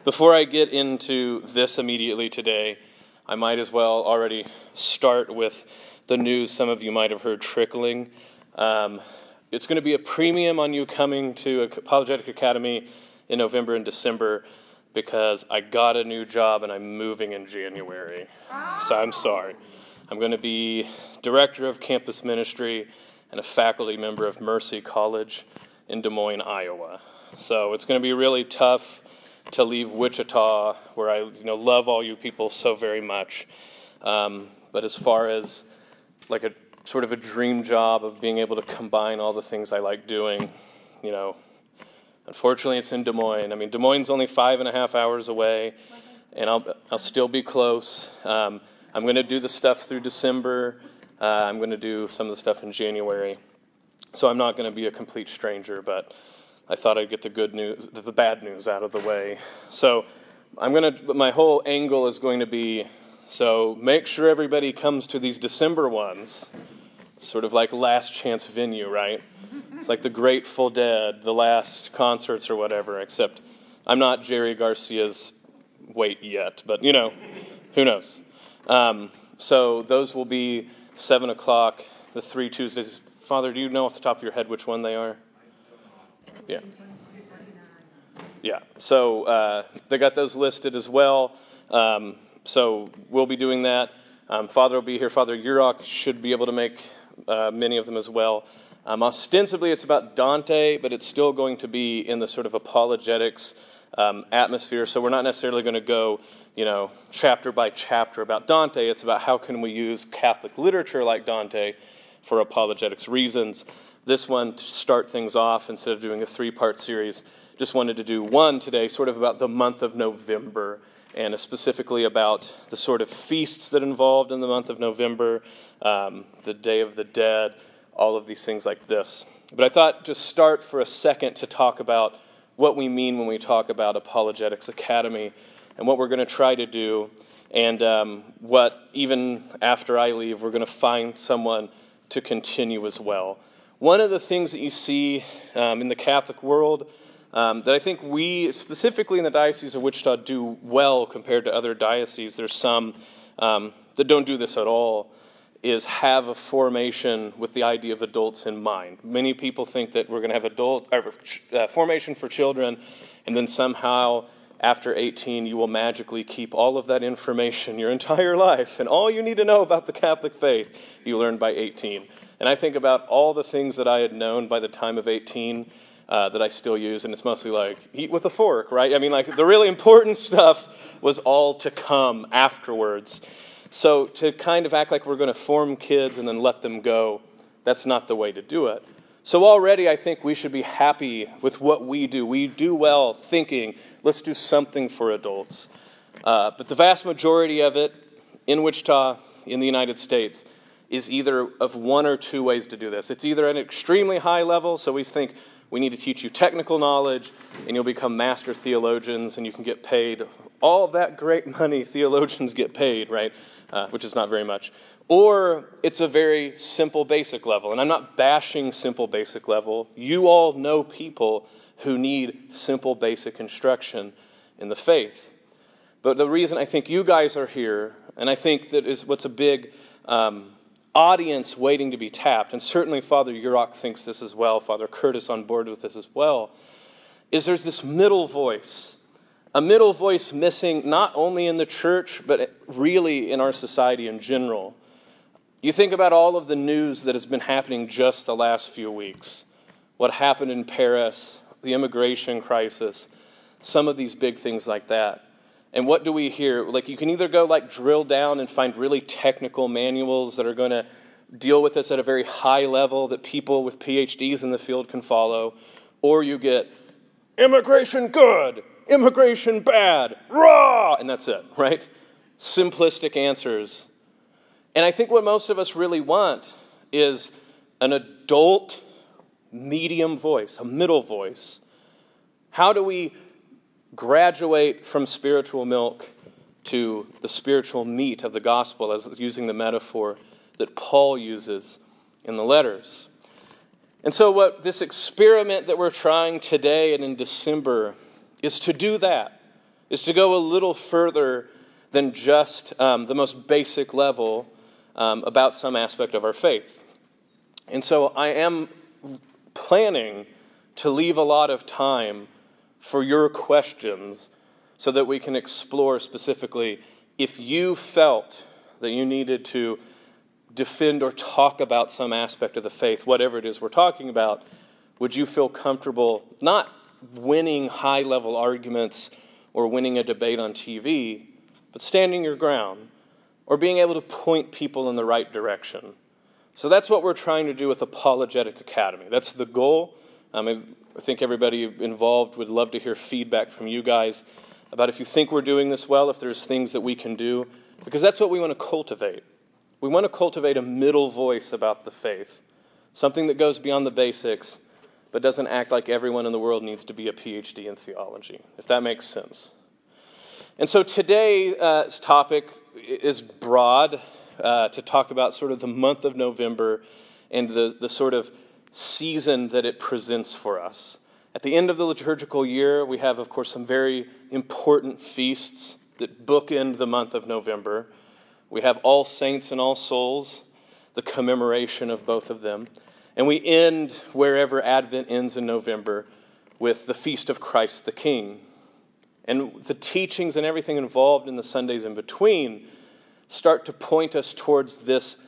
Before I get into this immediately today, I might as well already start with the news some of you might have heard trickling. It's going to be a premium on you coming to Apologetic Academy in November and December because I got a new job and I'm moving in January. So I'm sorry. I'm going to be director of campus ministry and a faculty member of Mercy College in Des Moines, Iowa. So it's going to be really tough to leave Wichita, where I love all you people so very much. But as far as like a sort of a dream job of being able to combine all the things I like doing, unfortunately it's in Des Moines. I mean, Des Moines is only 5.5 hours away, and I'll still be close. I'm going to do the stuff through December. I'm going to do some of the stuff in January. So I'm not going to be a complete stranger, but I thought I'd get the good news, the bad news out of the way. So my whole angle is going to be, so make sure everybody comes to these December ones. Sort of like last chance venue, right? It's like the Grateful Dead, the last concerts or whatever, except I'm not Jerry Garcia's weight yet, but who knows? So those will be 7 o'clock, the 3 Tuesdays. Father, do you know off the top of your head which one they are? Yeah. Yeah. So they got those listed as well. So we'll be doing that. Father will be here. Father Urok should be able to make many of them as well. Ostensibly, it's about Dante, but it's still going to be in the sort of apologetics atmosphere. So we're not necessarily going to go, chapter by chapter about Dante. It's about how can we use Catholic literature like Dante for apologetics reasons. This one, to start things off, instead of doing a 3-part series, just wanted to do one today, sort of about the month of November, and specifically about the sort of feasts that involved in the month of November, the Day of the Dead, all of these things like this. But I thought just start for a second to talk about what we mean when we talk about Apologetics Academy and what we're going to try to do, and what, even after I leave, we're going to find someone to continue as well. One of the things that you see in the Catholic world that I think we, specifically in the Diocese of Wichita, do well compared to other dioceses, there's some that don't do this at all, is have a formation with the idea of adults in mind. Many people think that we're going to have formation for children, and then somehow after 18 you will magically keep all of that information your entire life, and all you need to know about the Catholic faith you learned by 18. And I think about all the things that I had known by the time of 18 that I still use, and it's mostly like, eat with a fork, right? I mean, like, the really important stuff was all to come afterwards. So to kind of act like we're going to form kids and then let them go, that's not the way to do it. So already I think we should be happy with what we do. We do well thinking, let's do something for adults. But the vast majority of it in Wichita, in the United States, is either of one or two ways to do this. It's either at an extremely high level, so we think we need to teach you technical knowledge, and you'll become master theologians, and you can get paid all of that great money theologians get paid, right? Which is not very much. Or it's a very simple, basic level. And I'm not bashing simple, basic level. You all know people who need simple, basic instruction in the faith. But the reason I think you guys are here, and I think that is what's a big audience waiting to be tapped, and certainly Father Urok thinks this as well, Father Curtis on board with this as well, is there's this middle voice. A middle voice missing not only in the church, but really in our society in general. You think about all of the news that has been happening just the last few weeks. What happened in Paris, the immigration crisis, some of these big things like that. And what do we hear? Like, you can either go drill down and find really technical manuals that are going to deal with this at a very high level that people with PhDs in the field can follow, or you get immigration good, immigration bad, raw, and that's it, right? Simplistic answers. And I think what most of us really want is an adult medium voice, a middle voice. How do we graduate from spiritual milk to the spiritual meat of the gospel, as using the metaphor that Paul uses in the letters? And so what this experiment that we're trying today and in December is to do that, is to go a little further than just the most basic level about some aspect of our faith. And so I am planning to leave a lot of time for your questions so that we can explore specifically if you felt that you needed to defend or talk about some aspect of the faith, whatever it is we're talking about, would you feel comfortable not winning high-level arguments or winning a debate on TV, but standing your ground or being able to point people in the right direction? So that's what we're trying to do with Apologetic Academy. That's the goal. I think everybody involved would love to hear feedback from you guys about if you think we're doing this well, if there's things that we can do, because that's what we want to cultivate. We want to cultivate a middle voice about the faith, something that goes beyond the basics, but doesn't act like everyone in the world needs to be a PhD in theology, if that makes sense. And so today's topic is broad, to talk about sort of the month of November and the sort of season that it presents for us. At the end of the liturgical year, we have, of course, some very important feasts that bookend the month of November. We have All Saints and All Souls, the commemoration of both of them. And we end, wherever Advent ends in November, with the Feast of Christ the King. And the teachings and everything involved in the Sundays in between start to point us towards this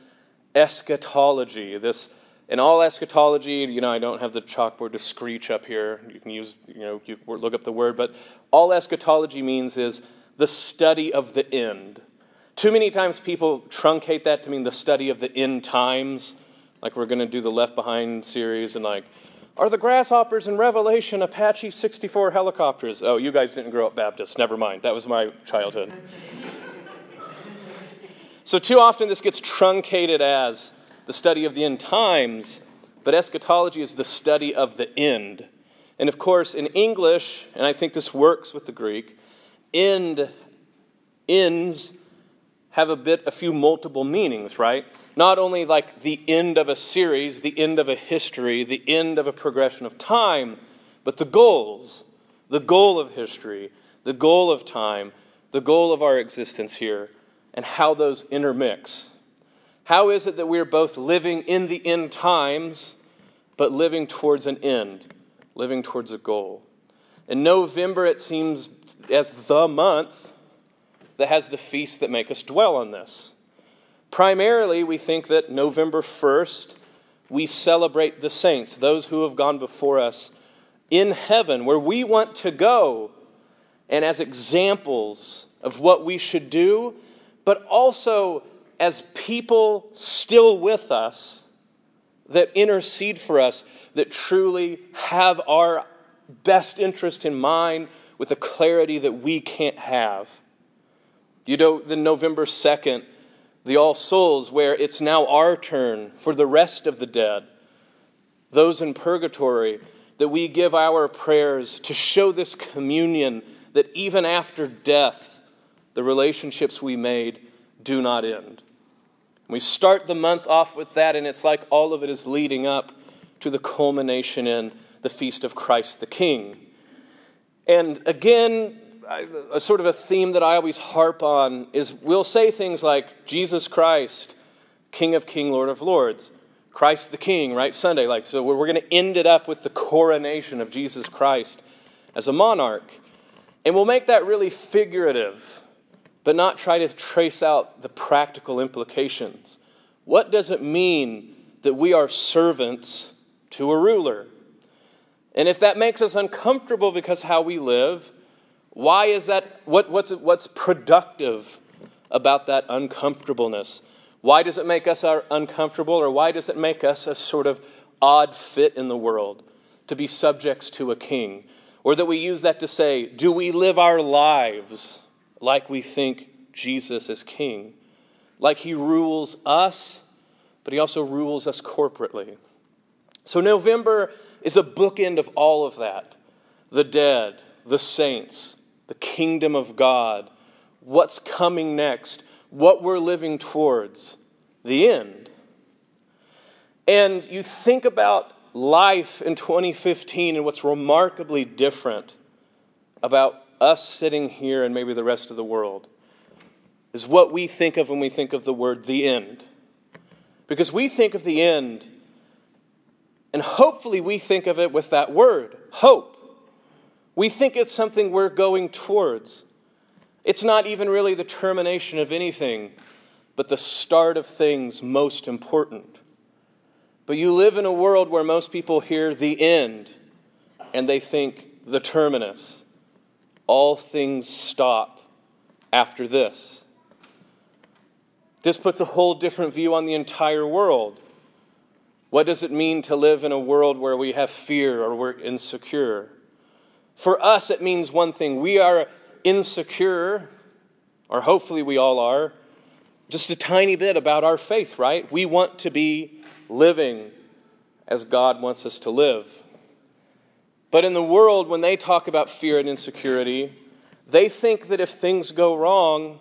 eschatology, in all eschatology, I don't have the chalkboard to screech up here. You can use, you look up the word, but all eschatology means is the study of the end. Too many times people truncate that to mean the study of the end times, like we're going to do the Left Behind series, and are the grasshoppers in Revelation Apache 64 helicopters? Oh, you guys didn't grow up Baptist. Never mind. That was my childhood. So too often this gets truncated as the study of the end times, but eschatology is the study of the end. And of course, in English, and I think this works with the Greek, ends have a few multiple meanings, right? Not only like the end of a series, the end of a history, the end of a progression of time, but the goals, the goal of history, the goal of time, the goal of our existence here, and how those intermix. How is it that we are both living in the end times, but living towards an end, living towards a goal? In November, it seems as the month that has the feasts that make us dwell on this. Primarily, we think that November 1st, we celebrate the saints, those who have gone before us in heaven, where we want to go, and as examples of what we should do, but also as people still with us that intercede for us, that truly have our best interest in mind with a clarity that we can't have. Then November 2nd, the All Souls, where it's now our turn for the rest of the dead, those in purgatory, that we give our prayers to show this communion that even after death, the relationships we made do not end. We start the month off with that, and it's like all of it is leading up to the culmination in the Feast of Christ the King. And again, a sort of a theme that I always harp on is we'll say things like Jesus Christ, King of Kings, Lord of Lords, Christ the King, right? Sunday, so we're going to end it up with the coronation of Jesus Christ as a monarch. And we'll make that really figurative, but not try to trace out the practical implications. What does it mean that we are servants to a ruler? And if that makes us uncomfortable because how we live, why is that? What's productive about that uncomfortableness? Why does it make us uncomfortable, or why does it make us a sort of odd fit in the world to be subjects to a king? Or that we use that to say, do we live our lives like we think Jesus is king? Like he rules us, but he also rules us corporately. So November is a bookend of all of that. The dead, the saints, the kingdom of God, what's coming next, what we're living towards, the end. And you think about life in 2015 and what's remarkably different about us sitting here and maybe the rest of the world is what we think of when we think of the word the end. Because we think of the end, and hopefully we think of it with that word, hope. We think it's something we're going towards. It's not even really the termination of anything, but the start of things most important. But you live in a world where most people hear the end, and they think the terminus. All things stop after this. This puts a whole different view on the entire world. What does it mean to live in a world where we have fear or we're insecure? For us, it means one thing. We are insecure, or hopefully we all are, just a tiny bit about our faith, right? We want to be living as God wants us to live. But in the world, when they talk about fear and insecurity, they think that if things go wrong,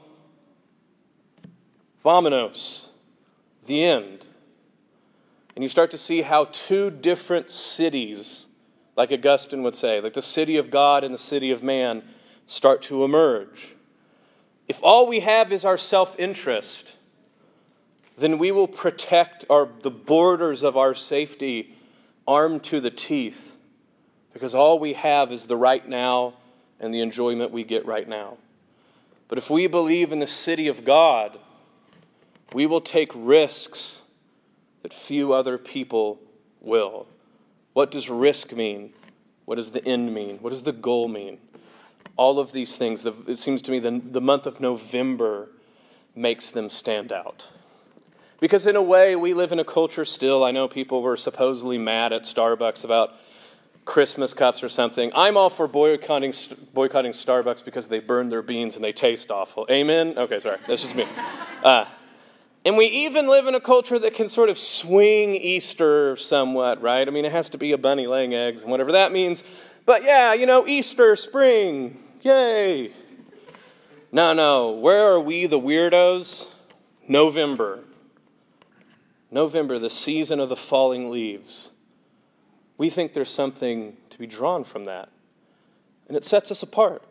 vamonos, the end. And you start to see how two different cities, like Augustine would say, like the city of God and the city of man, start to emerge. If all we have is our self-interest, then we will protect the borders of our safety armed to the teeth, because all we have is the right now and the enjoyment we get right now. But if we believe in the city of God, we will take risks that few other people will. What does risk mean? What does the end mean? What does the goal mean? All of these things, it seems to me the month of November makes them stand out. Because in a way, we live in a culture still. I know people were supposedly mad at Starbucks about Christmas cups or something. I'm all for boycotting Starbucks because they burn their beans and they taste awful. Amen? Okay, sorry. That's just me. And we even live in a culture that can sort of swing Easter somewhat, right? I mean, it has to be a bunny laying eggs and whatever that means. But yeah, Easter, spring, yay. No. Where are we, the weirdos? November, the season of the falling leaves. We think there's something to be drawn from that. And it sets us apart.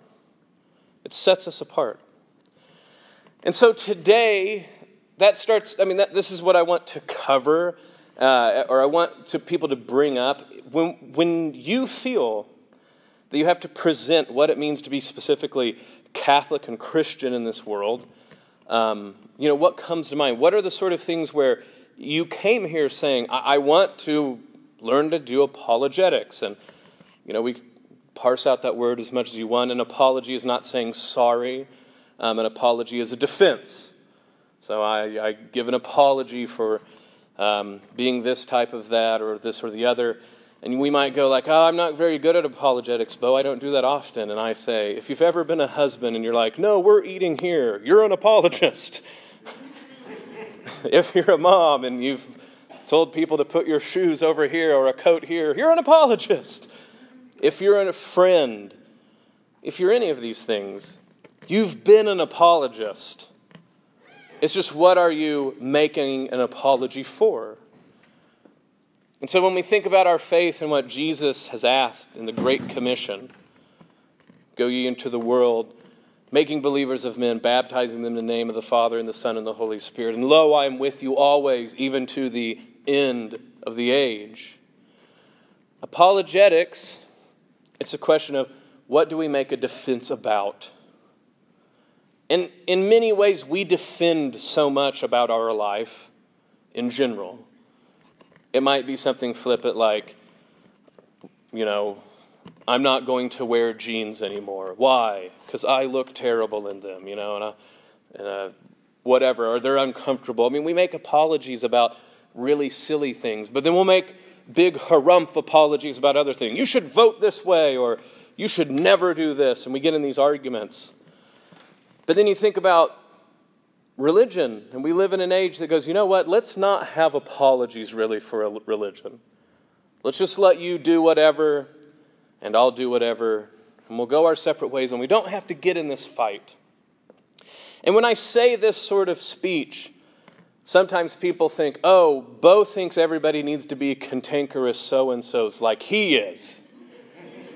And so today, this is what I want to cover, or I want people to bring up. When you feel that you have to present what it means to be specifically Catholic and Christian in this world, what comes to mind? What are the sort of things where you came here saying, I want to learn to do apologetics? And, we parse out that word as much as you want. An apology is not saying sorry. An apology is a defense. So I give an apology for being this type of that or this or the other. And we might go like, I'm not very good at apologetics, Bo. I don't do that often. And I say, if you've ever been a husband and you're like, no, we're eating here, you're an apologist. If you're a mom and you've told people to put your shoes over here or a coat here, you're an apologist. If you're a friend, if you're any of these things, you've been an apologist. It's just, what are you making an apology for? And so when we think about our faith and what Jesus has asked in the Great Commission, go ye into the world, making believers of men, baptizing them in the name of the Father and the Son and the Holy Spirit. And lo, I am with you always, even to the end of the age. Apologetics, it's a question of, what do we make a defense about? And in many ways, we defend so much about our life in general. It might be something flippant like, I'm not going to wear jeans anymore. Why? Because I look terrible in them, and whatever, or they're uncomfortable. I mean, we make apologies about really silly things, but then we'll make big harumph apologies about other things. You should vote this way, or you should never do this, and we get in these arguments. But then you think about religion, and we live in an age that goes, you know what, let's not have apologies really for a religion. Let's just let you do whatever, and I'll do whatever, and we'll go our separate ways, and we don't have to get in this fight. And when I say this sort of speech, sometimes people think, Bo thinks everybody needs to be cantankerous so-and-sos like he is.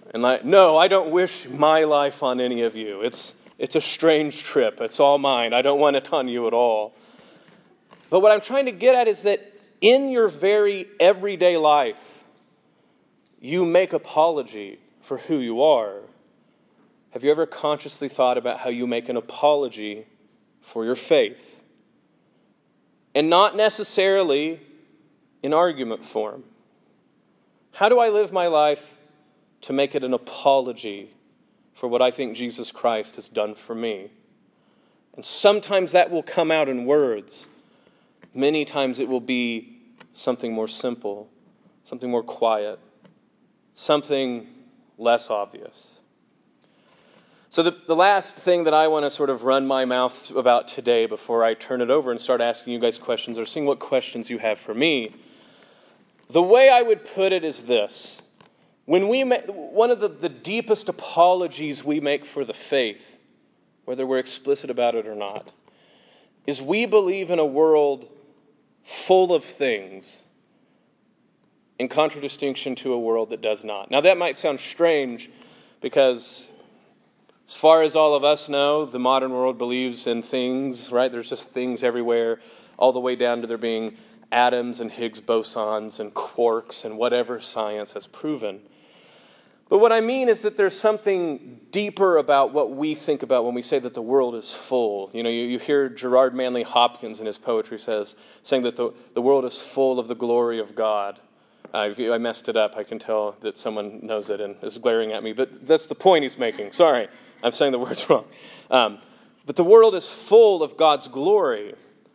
And no, I don't wish my life on any of you. It's a strange trip. It's all mine. I don't want it on you at all. But what I'm trying to get at is that in your very everyday life, you make apology for who you are. Have you ever consciously thought about how you make an apology for your faith? And not necessarily in argument form. How do I live my life to make it an apology for what I think Jesus Christ has done for me? And sometimes that will come out in words. Many times it will be something more simple, something more quiet, something less obvious. So the last thing that I want to sort of run my mouth about today before I turn it over and start asking you guys questions or seeing what questions you have for me, the way I would put it is this. When we make, one of the deepest apologies we make for the faith, whether we're explicit about it or not, is we believe in a world full of things in contradistinction to a world that does not. Now that might sound strange because as far as all of us know, the modern world believes in things, right? There's just things everywhere, all the way down to there being atoms and Higgs bosons and quarks and whatever science has proven. But what I mean is that there's something deeper about what we think about when we say that the world is full. You know, you hear Gerard Manley Hopkins in his poetry saying that the world is full of the glory of God. I messed it up. I can tell that someone knows it and is glaring at me. But that's the point he's making. Sorry, I'm saying the words wrong. But the world is full of God's glory.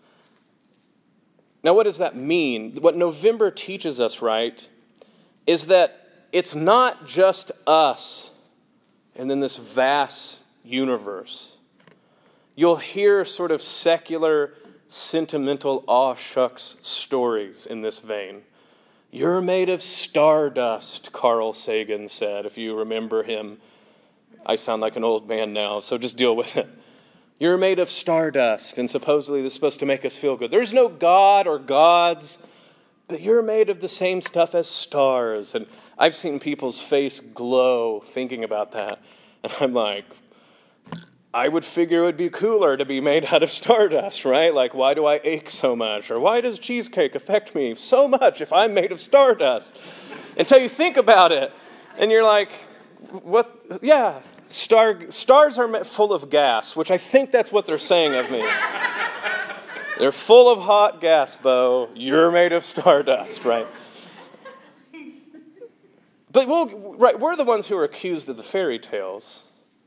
Now, what does that mean? What November teaches us, right, is that it's not just us and then this vast universe. You'll hear sort of secular, sentimental, aw shucks stories in this vein. You're made of stardust, Carl Sagan said, if you remember him. I sound like an old man now, so just deal with it. You're made of stardust, and supposedly this is supposed to make us feel good. There's no God or gods, but you're made of the same stuff as stars. And I've seen people's face glow thinking about that. And I'm like, I would figure it would be cooler to be made out of stardust, right? Like, why do I ache so much? Or why does cheesecake affect me so much if I'm made of stardust? Until you think about it, and you're like, what? Yeah, stars are full of gas, which I think that's what they're saying of me. They're full of hot gas, Bo. You're made of stardust, right? But we're the ones who are accused of the fairy tales.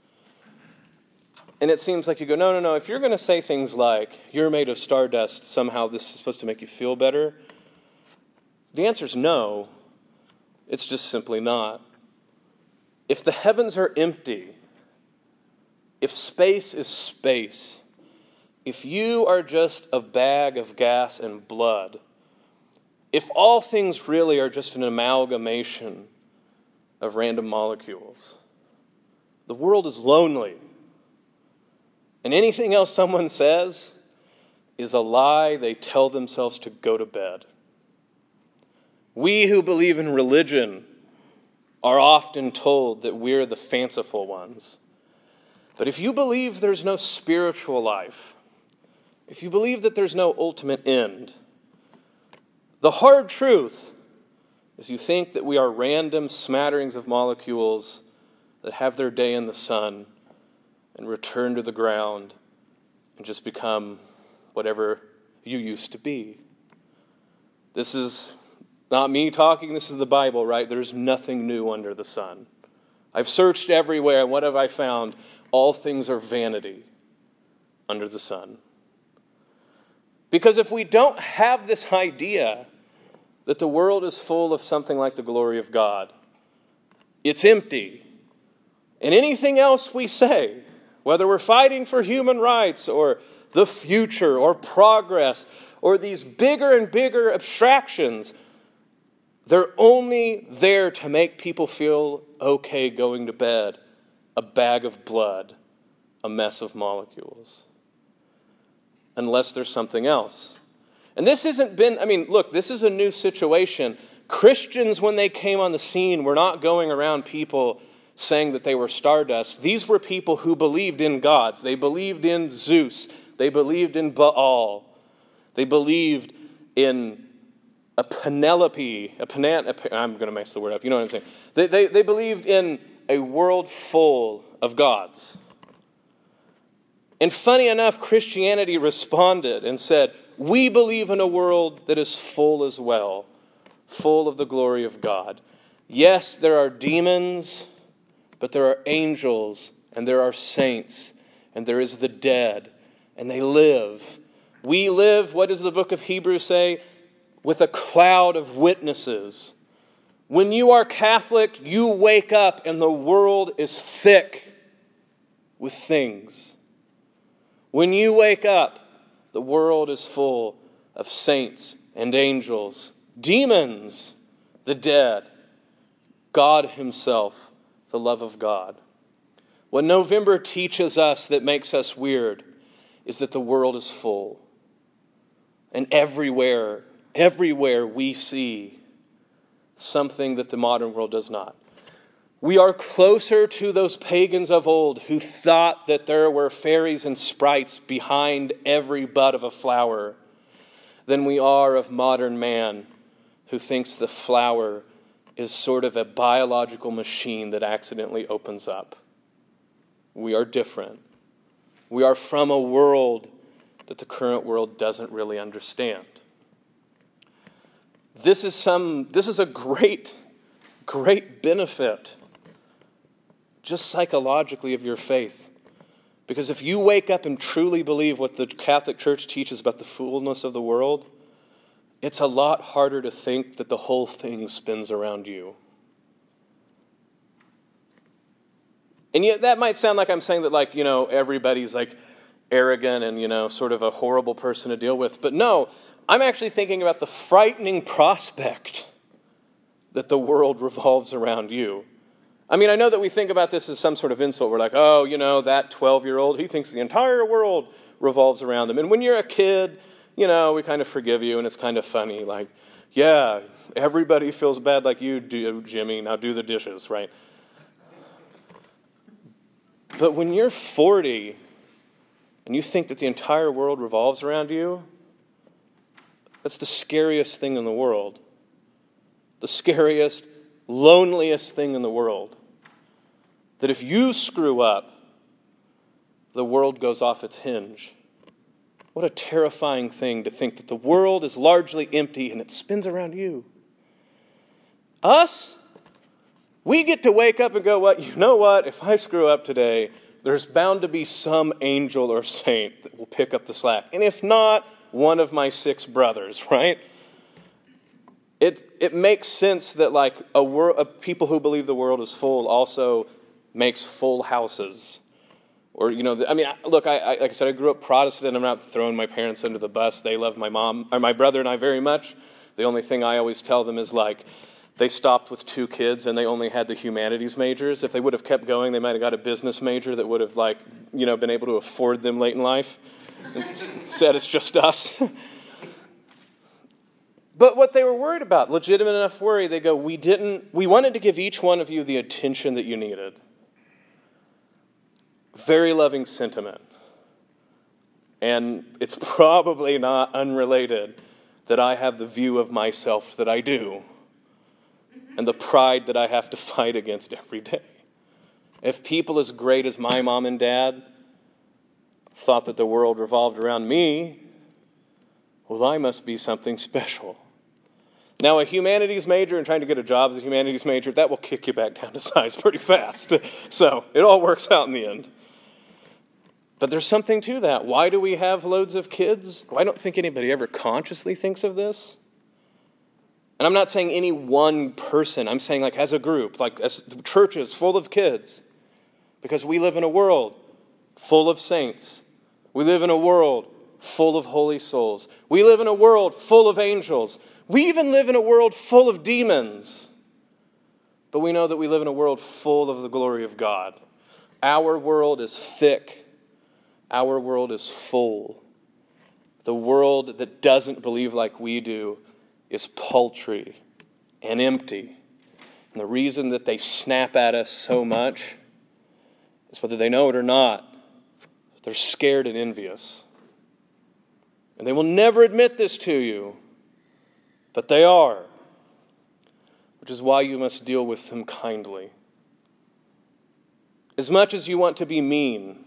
And it seems like you go, no. If you're going to say things like, you're made of stardust, somehow this is supposed to make you feel better, the answer is no. It's just simply not. If the heavens are empty, if space is space, if you are just a bag of gas and blood, if all things really are just an amalgamation of random molecules, the world is lonely. And anything else someone says is a lie they tell themselves to go to bed. We who believe in religion are often told that we're the fanciful ones. But if you believe there's no spiritual life, if you believe that there's no ultimate end, the hard truth is you think that we are random smatterings of molecules that have their day in the sun and return to the ground and just become whatever you used to be. This is not me talking, this is the Bible, right? There's nothing new under the sun. I've searched everywhere, and what have I found? All things are vanity under the sun. Because if we don't have this idea that the world is full of something like the glory of God, it's empty. And anything else we say, whether we're fighting for human rights or the future or progress or these bigger and bigger abstractions, they're only there to make people feel okay going to bed, a bag of blood, a mess of molecules. Unless there's something else. And this this is a new situation. Christians, when they came on the scene, were not going around people saying that they were stardust, these were people who believed in gods. They believed in Zeus. They believed in Baal. They believed in a Penelope. I'm going to mess the word up. You know what I'm saying? They believed in a world full of gods. And funny enough, Christianity responded and said, we believe in a world that is full as well, full of the glory of God. Yes, there are demons, but there are angels, and there are saints, and there is the dead, and they live. We live, what does the book of Hebrews say? With a cloud of witnesses. When you are Catholic, you wake up and the world is thick with things. When you wake up, the world is full of saints and angels, demons, the dead, God himself, the love of God. What November teaches us that makes us weird is that the world is full. And everywhere we see something that the modern world does not. We are closer to those pagans of old who thought that there were fairies and sprites behind every bud of a flower than we are of modern man who thinks the flower is sort of a biological machine that accidentally opens up. We are different. We are from a world that the current world doesn't really understand. This is a great benefit, just psychologically, of your faith. Because if you wake up and truly believe what the Catholic Church teaches about the fullness of the world, it's a lot harder to think that the whole thing spins around you. And yet that might sound like I'm saying that, everybody's arrogant and, sort of a horrible person to deal with. But no, I'm actually thinking about the frightening prospect that the world revolves around you. I mean, I know that we think about this as some sort of insult. We're like, that 12-year-old, he thinks the entire world revolves around him. And when you're a kid, we kind of forgive you, and it's kind of funny. Like, yeah, everybody feels bad like you do, Jimmy. Now do the dishes, right? But when you're 40 and you think that the entire world revolves around you, that's the scariest thing in the world. The scariest, loneliest thing in the world. That if you screw up, the world goes off its hinge. What a terrifying thing to think that the world is largely empty and it spins around you. Us, we get to wake up and go, you know what? If I screw up today, there's bound to be some angel or saint that will pick up the slack. And if not, one of my 6 brothers, right? It makes sense that people who believe the world is full also makes full houses. Or, look, like I said, I grew up Protestant. I'm not throwing my parents under the bus. They love my brother and I very much. The only thing I always tell them is they stopped with 2 kids and they only had the humanities majors. If they would have kept going, they might have got a business major that would have been able to afford them late in life. Instead, it's just us. But what they were worried about, legitimate enough worry, they go, we wanted to give each one of you the attention that you needed. Very loving sentiment. And it's probably not unrelated that I have the view of myself that I do. And the pride that I have to fight against every day. If people as great as my mom and dad thought that the world revolved around me, well, I must be something special. Now, a humanities major and trying to get a job as a humanities major, that will kick you back down to size pretty fast. So it all works out in the end. But there's something to that. Why do we have loads of kids? Well, I don't think anybody ever consciously thinks of this. And I'm not saying any one person. I'm saying as a group, as churches full of kids. Because we live in a world full of saints. We live in a world full of holy souls. We live in a world full of angels. We even live in a world full of demons. But we know that we live in a world full of the glory of God. Our world is thick. Our world is full. The world that doesn't believe like we do is paltry and empty. And the reason that they snap at us so much is whether they know it or not, they're scared and envious. And they will never admit this to you, but they are. Which is why you must deal with them kindly. As much as you want to be mean,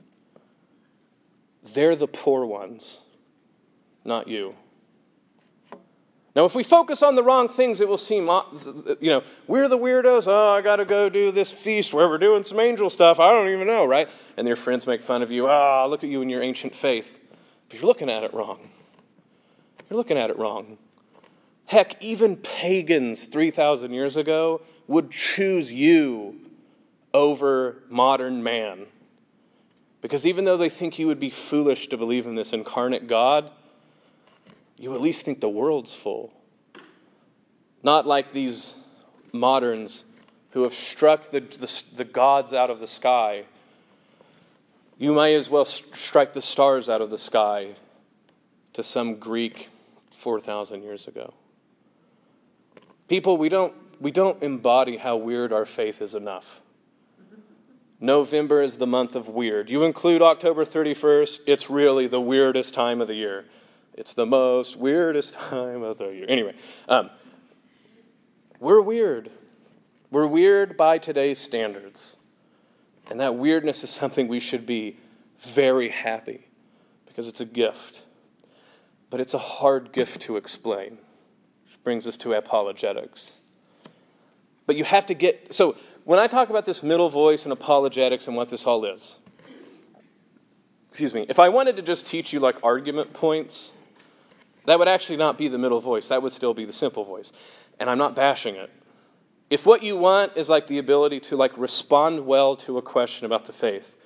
they're the poor ones, not you. Now, if we focus on the wrong things, it will seem, we're the weirdos. Oh, I got to go do this feast where we're doing some angel stuff. I don't even know, right? And your friends make fun of you. Ah, look at you and your ancient faith. But you're looking at it wrong. You're looking at it wrong. Heck, even pagans 3,000 years ago would choose you over modern man. Because even though they think you would be foolish to believe in this incarnate God, you at least think the world's full. Not like these moderns who have struck the gods out of the sky. You might as well strike the stars out of the sky to some Greek 4,000 years ago. People, we don't embody how weird our faith is enough. November is the month of weird. You include October 31st, it's really the weirdest time of the year. It's the most weirdest time of the year. Anyway, we're weird. We're weird by today's standards. And that weirdness is something we should be very happy because it's a gift. But it's a hard gift to explain. Which brings us to apologetics. But you have to so when I talk about this middle voice and apologetics and what this all is, if I wanted to just teach you like argument points, that would actually not be the middle voice. That would still be the simple voice. And I'm not bashing it. If what you want is like the ability to like respond well to a question about the faith,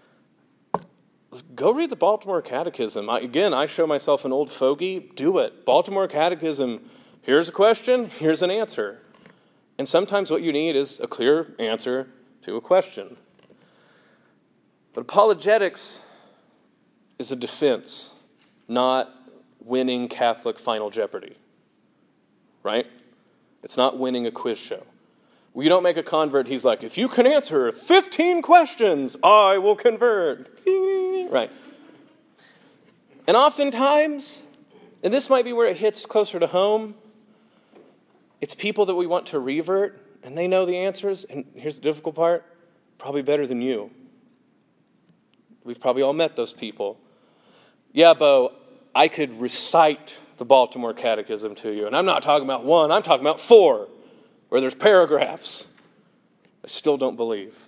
go read the Baltimore Catechism. I show myself an old fogey. Do it. Baltimore Catechism, here's a question, here's an answer. And sometimes what you need is a clear answer to a question. But apologetics is a defense, not winning Catholic Final Jeopardy. Right? It's not winning a quiz show. You don't make a convert, he's like, if you can answer 15 questions, I will convert. Right. And oftentimes, and this might be where it hits closer to home, it's people that we want to revert, and they know the answers, and here's the difficult part, probably better than you. We've probably all met those people. Yeah, Bo, I could recite the Baltimore Catechism to you, and I'm not talking about one, I'm talking about 4, where there's paragraphs. I still don't believe.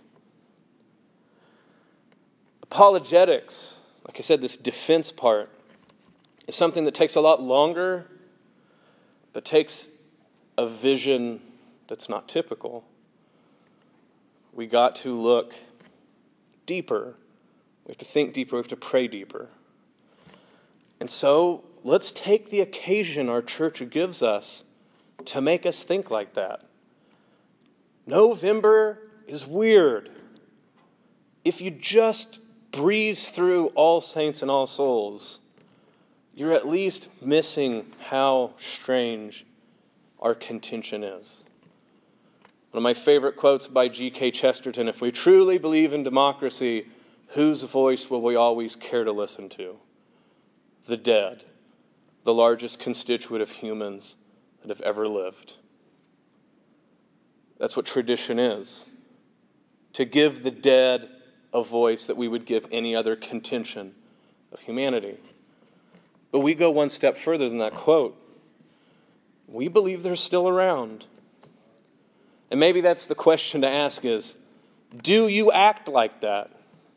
Apologetics, like I said, this defense part, is something that takes a lot longer, but takes a vision that's not typical. We got to look deeper. We have to think deeper. We have to pray deeper. And so let's take the occasion our church gives us to make us think like that. November is weird. If you just breeze through All Saints and All Souls, you're at least missing how strange our contention is. One of my favorite quotes by G.K. Chesterton, if we truly believe in democracy, whose voice will we always care to listen to? The dead, the largest constituent of humans that have ever lived. That's what tradition is. To give the dead a voice that we would give any other contention of humanity. But we go one step further than that quote. We believe they're still around. And maybe that's the question to ask is, do you act like that?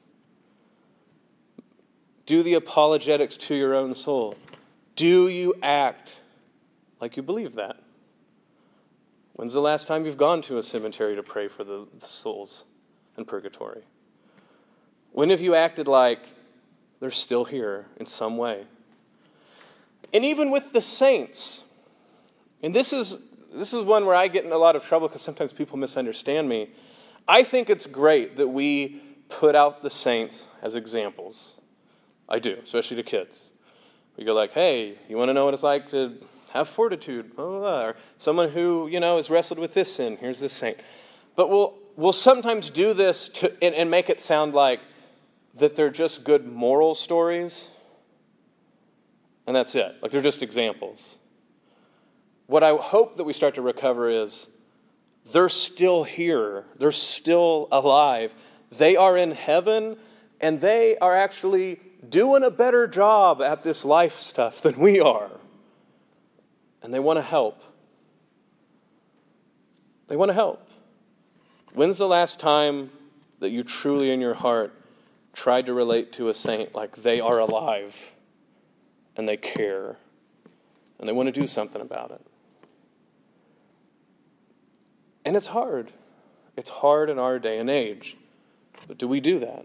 Do the apologetics to your own soul. Do you act like you believe that? When's the last time you've gone to a cemetery to pray for the souls in purgatory? When have you acted like they're still here in some way? And even with the saints, and this is one where I get in a lot of trouble because sometimes people misunderstand me. I think it's great that we put out the saints as examples. I do, especially to kids. We go like, hey, you want to know what it's like to have fortitude, blah, blah, blah. Or someone who, has wrestled with this sin, here's this saint. But we'll sometimes do this and make it sound like that they're just good moral stories, and that's it. Like they're just examples. What I hope that we start to recover is they're still here. They're still alive. They are in heaven, and they are actually doing a better job at this life stuff than we are. And they want to help. They want to help. When's the last time that you truly in your heart tried to relate to a saint like they are alive and they care and they want to do something about it? And it's hard. It's hard in our day and age. But do we do that?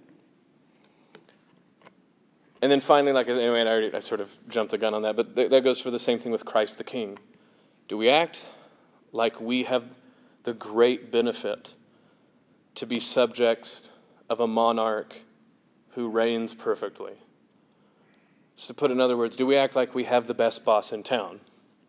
And then finally, I sort of jumped the gun on that, but that goes for the same thing with Christ the King. Do we act like we have the great benefit to be subjects of a monarch who reigns perfectly? So to put it in other words, do we act like we have the best boss in town?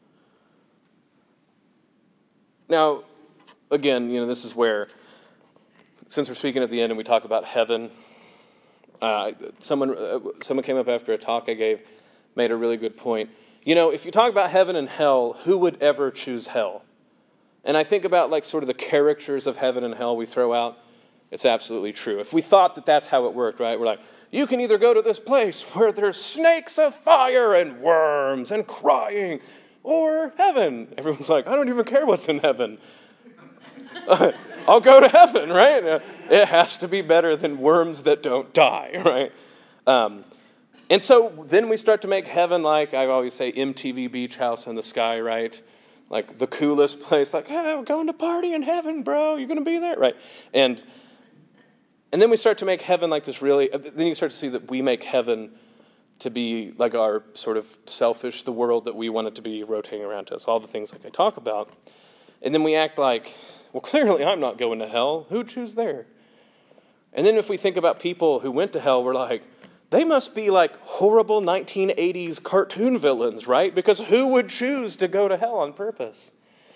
Now, again, this is where, since we're speaking at the end and we talk about heaven, someone came up after a talk I gave, made a really good point. If you talk about heaven and hell, who would ever choose hell? And I think about sort of the characters of heaven and hell we throw out. It's absolutely true. If we thought that that's how it worked, right? We're like, you can either go to this place where there's snakes of fire and worms and crying, or heaven. Everyone's like, I don't even care what's in heaven. I'll go to heaven, right? It has to be better than worms that don't die, right? And so then we start to make heaven like, I always say, MTV Beach House in the Sky, right? Like the coolest place, like, hey, we're going to party in heaven, bro. You're going to be there, right? And then we start to make heaven like this really, then you start to see that we make heaven to be like our sort of selfish, the world that we want it to be rotating around to us, all the things like I talk about. And then we act like, well, clearly I'm not going to hell. Who'd choose there? And then if we think about people who went to hell, we're like, they must be like horrible 1980s cartoon villains, right? Because who would choose to go to hell on purpose?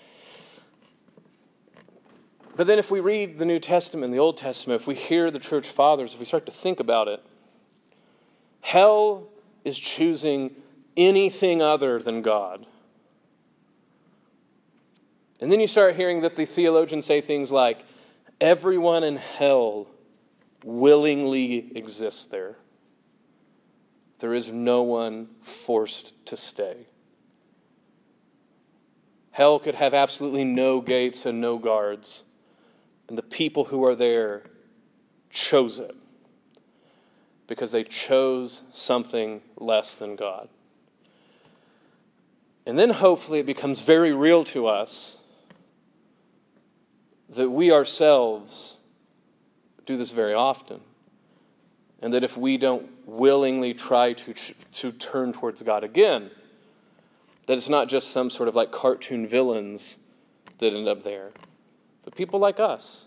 But then if we read the New Testament and the Old Testament, if we hear the church fathers, if we start to think about it, hell is choosing anything other than God. And then you start hearing that the theologians say things like, everyone in hell willingly exists there. There is no one forced to stay. Hell could have absolutely no gates and no guards. And the people who are there chose it because they chose something less than God. And then hopefully it becomes very real to us that we ourselves do this very often. And that if we don't willingly try to turn towards God again, that it's not just some sort of like cartoon villains that end up there, but people like us.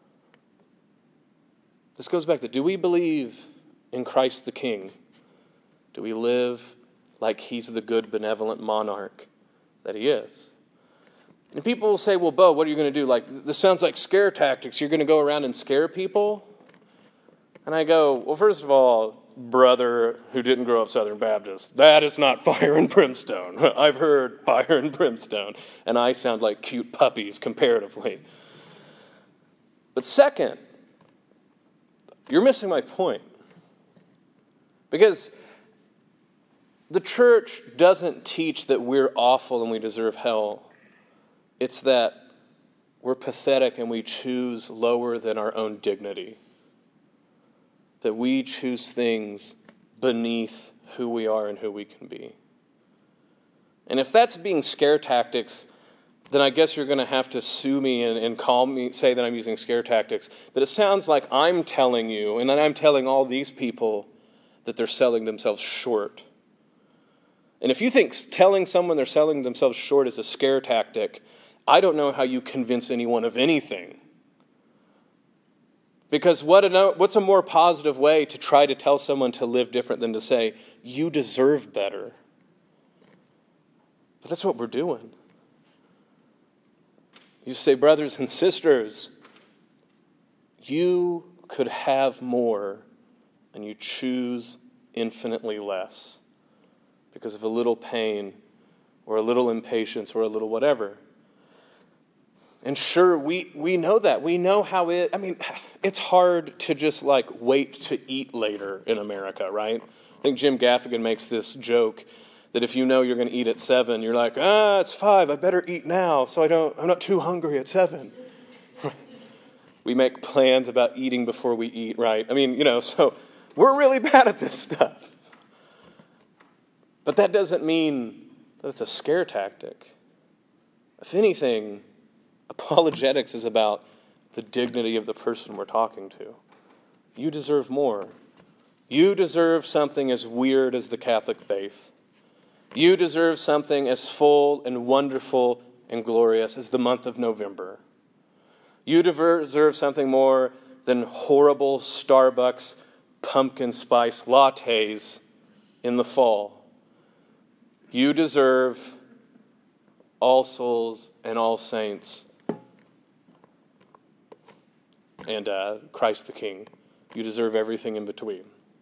This goes back to, do we believe in Christ the King? Do we live like he's the good, benevolent monarch that he is? And people will say, well, Bo, what are you going to do? Like, this sounds like scare tactics. You're going to go around and scare people? And I go, well, first of all, brother who didn't grow up Southern Baptist, that is not fire and brimstone. I've heard fire and brimstone, and I sound like cute puppies comparatively. But second, you're missing my point. Because the church doesn't teach that we're awful and we deserve hell. It's that we're pathetic and we choose lower than our own dignity. That we choose things beneath who we are and who we can be. And if that's being scare tactics, then I guess you're going to have to sue me and call me, say that I'm using scare tactics. But it sounds like I'm telling you, and then I'm telling all these people that they're selling themselves short. And if you think telling someone they're selling themselves short is a scare tactic, I don't know how you convince anyone of anything. Because what's a more positive way to try to tell someone to live different than to say, you deserve better? But that's what we're doing. You say, brothers and sisters, you could have more, and you choose infinitely less because of a little pain or a little impatience or a little whatever. And sure, we know that. We know how it's hard to just wait to eat later in America, right? I think Jim Gaffigan makes this joke that if you know you're going to eat at 7, you're like, it's 5, I better eat now so I'm not too hungry at 7. We make plans about eating before we eat, right? So we're really bad at this stuff. But that doesn't mean that it's a scare tactic. If anything, apologetics is about the dignity of the person we're talking to. You deserve more. You deserve something as weird as the Catholic faith. You deserve something as full and wonderful and glorious as the month of November. You deserve something more than horrible Starbucks pumpkin spice lattes in the fall. You deserve All Souls and All Saints and Christ the King. You deserve everything in between.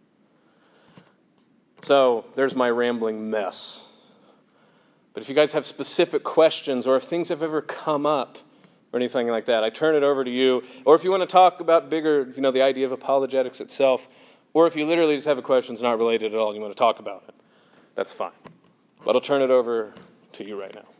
So there's my rambling mess. But if you guys have specific questions or if things have ever come up or anything like that, I turn it over to you. Or if you want to talk about bigger, the idea of apologetics itself, or if you literally just have a question that's not related at all and you want to talk about it, that's fine. But I'll turn it over to you right now.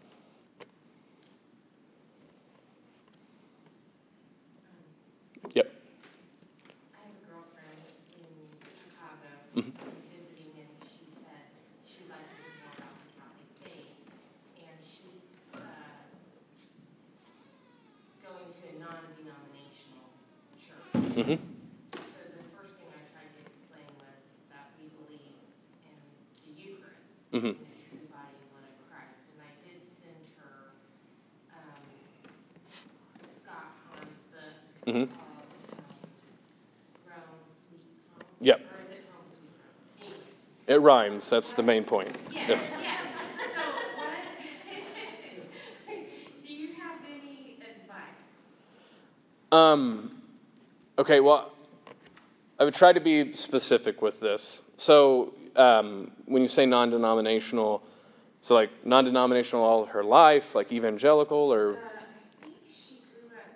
Yep. I have a girlfriend in Chicago visiting, and she said she'd like to learn more about the Catholic faith, and she's going to a non-denominational church. Mm-hmm. So the first thing I tried to explain was that we believe in the Eucharist, in the true body and blood of Christ, and I did send her Scott Hahn's book. Mm-hmm. Yep. Or is it Home Sweet Home? Anyway. It rhymes. That's the main point. Yes. So what? Do you have any advice? Okay, well, I would try to be specific with this. So when you say non-denominational, so non-denominational all her life, evangelical or? I think she grew up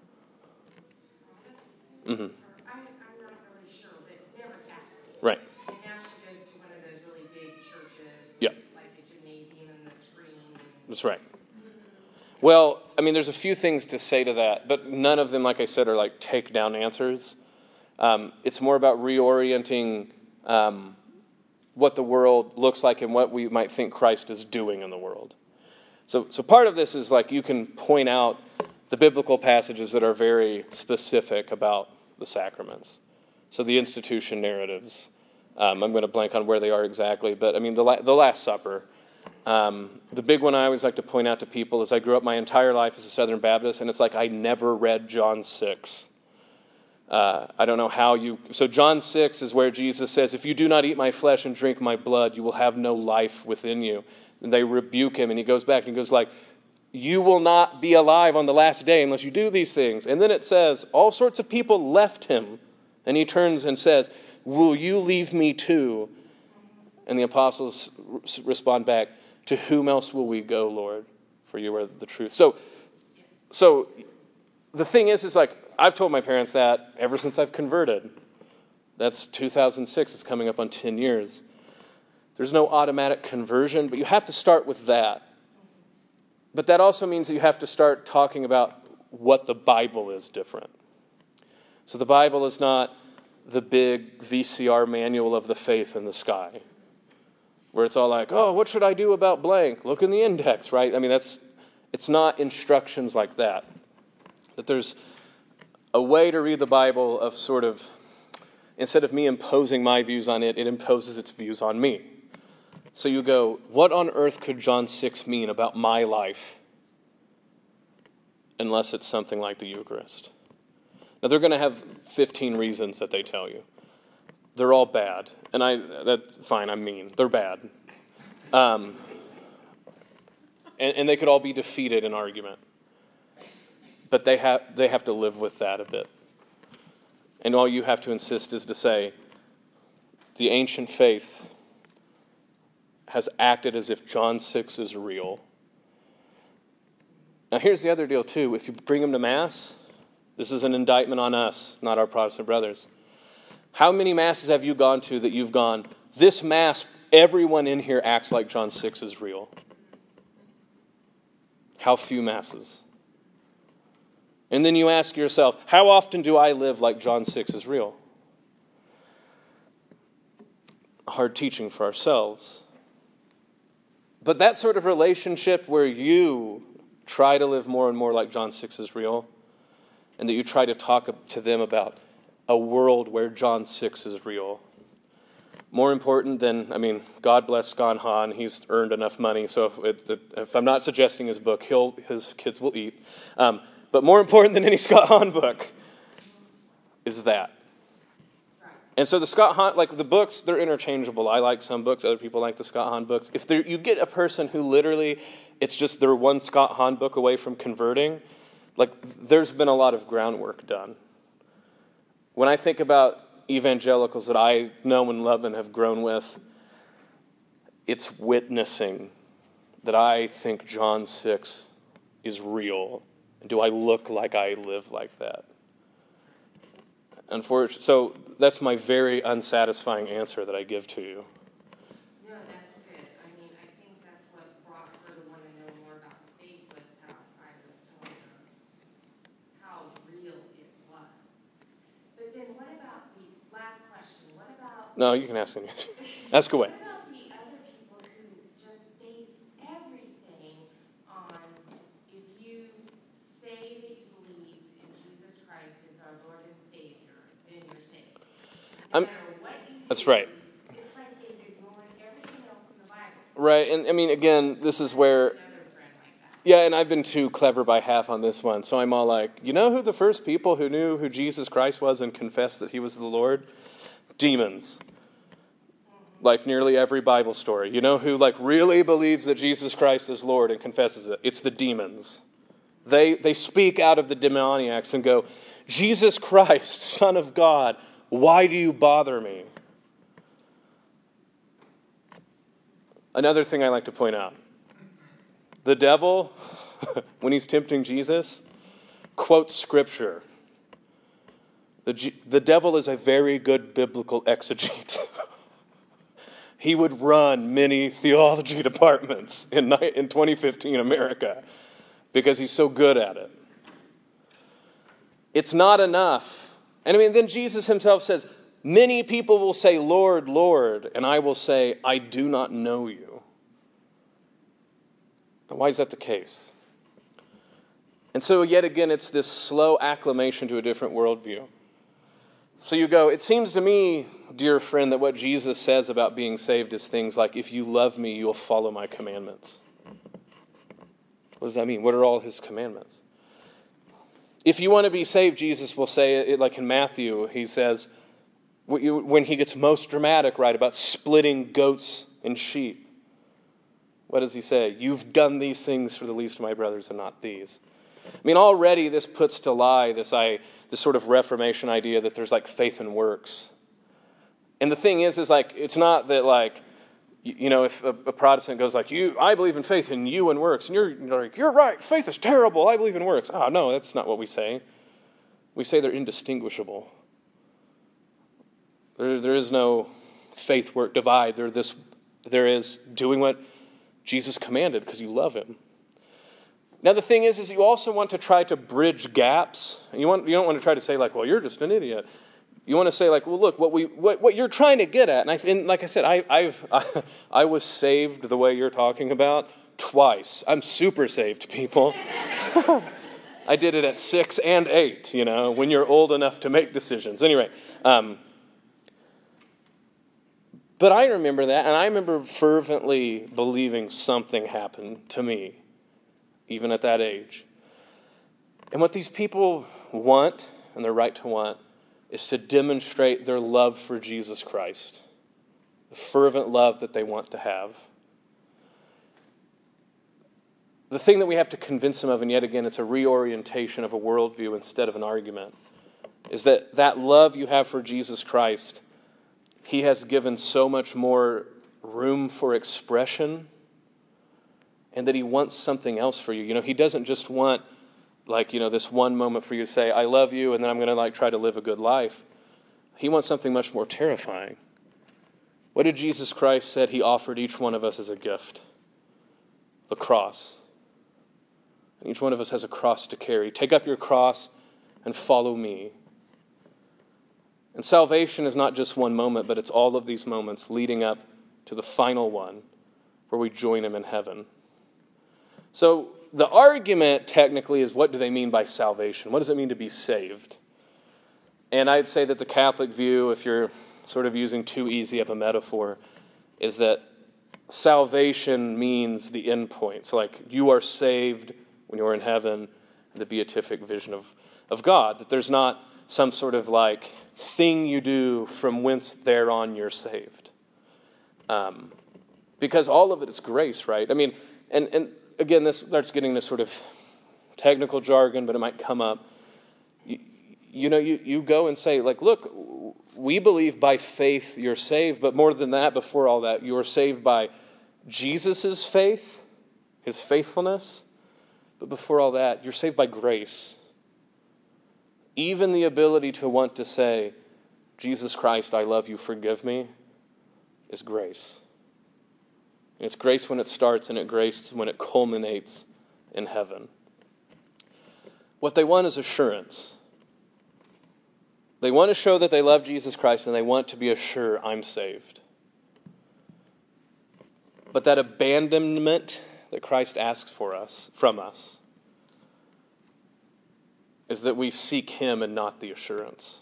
Protestant. Mm-hmm. I'm not really sure, but never Catholic. Right. And now she goes to one of those really big churches, Yeah. like a gymnasium and the screen. That's right. Well, there's a few things to say to that, but none of them, like I said, are take-down answers. It's more about reorienting what the world looks like and what we might think Christ is doing in the world. So part of this is you can point out the biblical passages that are very specific about the sacraments. So the institution narratives. I'm going to blank on where they are exactly, but the Last Supper. The big one I always like to point out to people is I grew up my entire life as a Southern Baptist, and it's I never read John 6. I don't know how you... So John 6 is where Jesus says, if you do not eat my flesh and drink my blood, you will have no life within you. And they rebuke him, and he goes back and goes you will not be alive on the last day unless you do these things. And then it says, all sorts of people left him, and he turns and says, will you leave me too? And the apostles respond back, to whom else will we go, Lord? For you are the truth. So the thing is I've told my parents that ever since I've converted. That's 2006. It's coming up on 10 years. There's no automatic conversion, but you have to start with that. But that also means that you have to start talking about what the Bible is different. So the Bible is not the big VCR manual of the faith in the sky, where it's all what should I do about blank? Look in the index, right? It's not instructions like that. That there's a way to read the Bible of instead of me imposing my views on it, it imposes its views on me. So you go, what on earth could John 6 mean about my life? Unless it's something like the Eucharist. Now they're going to have 15 reasons that they tell you. They're all bad. And that's fine, I'm mean. They're bad. And they could all be defeated in argument. But they have to live with that a bit. And all you have to insist is to say, the ancient faith has acted as if John 6 is real. Now here's the other deal too. If you bring them to Mass, this is an indictment on us, not our Protestant brothers. How many Masses have you gone to that you've gone, this Mass, everyone in here acts like John 6 is real? How few Masses? And then you ask yourself, how often do I live like John 6 is real? Hard teaching for ourselves. But that sort of relationship where you try to live more and more like John 6 is real, and that you try to talk to them about a world where John 6 is real. More important than, God bless Scott Hahn, he's earned enough money, so if I'm not suggesting his book, his kids will eat. But more important than any Scott Hahn book is that. And so the Scott Hahn, like the books, they're interchangeable. I like some books, other people like the Scott Hahn books. If you get a person who literally, it's just they're one Scott Hahn book away from converting, like there's been a lot of groundwork done. When I think about evangelicals that I know and love and have grown with, it's witnessing that I think John 6 is real. And do I look like I live like that? Unfortunately, so that's my very unsatisfying answer that I give to you. No, that's good. I think that's what brought her to want to know more about faith was how I was telling her how real it was. But then what about the last question? What about... No, you can ask anything. Ask away. What about the other people who just base everything on if you say that you believe in Jesus Christ as our Lord and Savior, then you're saved. No matter what you do, that's right. It's like they've ignored everything else in the Bible. Right, and again, this is where... Yeah, and I've been too clever by half on this one, so I'm all like, you know who the first people who knew who Jesus Christ was and confessed that he was the Lord? Demons. Like nearly every Bible story. You know who really believes that Jesus Christ is Lord and confesses it? It's the demons. They speak out of the demoniacs and go, Jesus Christ, Son of God, why do you bother me? Another thing I like to point out. The devil, when he's tempting Jesus, quotes Scripture. The devil is a very good biblical exegete. He would run many theology departments in 2015 America because he's so good at it. It's not enough. And then Jesus himself says, many people will say, Lord, Lord, and I will say, I do not know you. Why is that the case? And so yet again, it's this slow acclimation to a different worldview. So you go, it seems to me, dear friend, that what Jesus says about being saved is things like, if you love me, you'll follow my commandments. What does that mean? What are all his commandments? If you want to be saved, Jesus will say it like in Matthew, he says, when he gets most dramatic, right, about splitting goats and sheep. What does he say? You've done these things for the least of my brothers and not these. Already this puts to lie this sort of Reformation idea that there's faith and works. And the thing is it's not that if a Protestant goes I believe in faith and you in works, and you're right, faith is terrible, I believe in works. Oh, no, that's not what we say. We say they're indistinguishable. There is no faith-work divide. There is doing what Jesus commanded because you love him. Now the thing is you also want to try to bridge gaps. You don't want to try to say well, you're just an idiot. You want to say well, look, what you're trying to get at. And like I said, I was saved the way you're talking about twice. I'm super saved, people. I did it at 6 and 8. When you're old enough to make decisions. Anyway. But I remember that, and I remember fervently believing something happened to me, even at that age. And what these people want, and their right to want, is to demonstrate their love for Jesus Christ, the fervent love that they want to have. the thing that we have to convince them of, and yet again, it's a reorientation of a worldview instead of an argument, is that love you have for Jesus Christ, he has given so much more room for expression, and that he wants something else for you. He doesn't just want, this one moment for you to say, I love you, and then I'm going to try to live a good life. He wants something much more terrifying. What did Jesus Christ said he offered each one of us as a gift? The cross. And each one of us has a cross to carry. Take up your cross and follow me. And salvation is not just one moment, but it's all of these moments leading up to the final one where we join him in heaven. So the argument technically is, what do they mean by salvation? What does it mean to be saved? And I'd say that the Catholic view, if you're sort of using too easy of a metaphor, is that salvation means the end point. So you are saved when you're in heaven, the beatific vision of God. That there's not some sort of thing you do from whence thereon you're saved. Because all of it is grace, right? I mean, and again, this starts getting this sort of technical jargon, but it might come up. You go and say, look, we believe by faith you're saved, but more than that, before all that, you are saved by Jesus' faith, his faithfulness. But before all that, you're saved by grace. Even the ability to want to say, Jesus Christ, I love you, forgive me, is grace. And it's grace when it starts, and it's grace when it culminates in heaven. What they want is assurance. They want to show that they love Jesus Christ, and they want to be assured, I'm saved. But that abandonment that Christ asks from us, is that we seek him and not the assurance.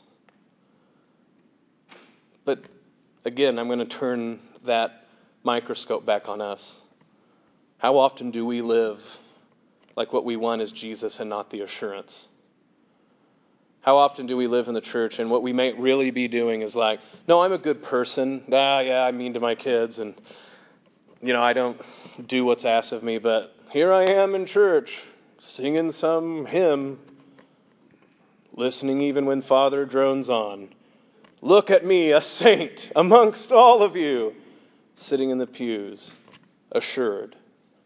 But again, I'm going to turn that microscope back on us. How often do we live like what we want is Jesus and not the assurance? How often do we live in the church and what we may really be doing is no, I'm a good person. Yeah, I'm mean to my kids and, I don't do what's asked of me, but here I am in church singing some hymn, listening even when Father drones on. Look at me, a saint amongst all of you, sitting in the pews, assured.